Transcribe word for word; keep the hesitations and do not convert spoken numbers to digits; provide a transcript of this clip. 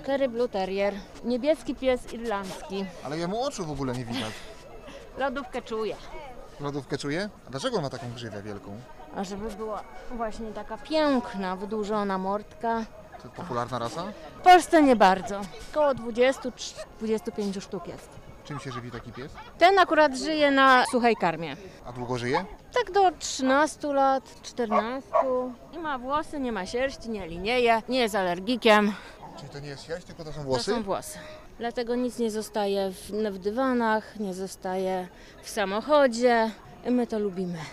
Kerry Blue Terrier. Niebieski pies irlandzki. Ale jemu oczu w ogóle nie widać. Lodówkę czuje. Lodówkę czuje? A dlaczego on ma taką grzywę wielką? A żeby była właśnie taka piękna, wydłużona mordka. To popularna rasa? W Polsce nie bardzo. Około dwudziestu do dwudziestu pięciu sztuk jest. Czym się żywi taki pies? Ten akurat żyje na suchej karmie. A długo żyje? Tak do trzynastu lat, czternastu. Nie ma włosy, nie ma sierści, nie linieje, nie jest alergikiem. Czyli to nie jest jaś, tylko to są To włosy? są włosy. Dlatego nic nie zostaje w, w dywanach, nie zostaje w samochodzie. My to lubimy.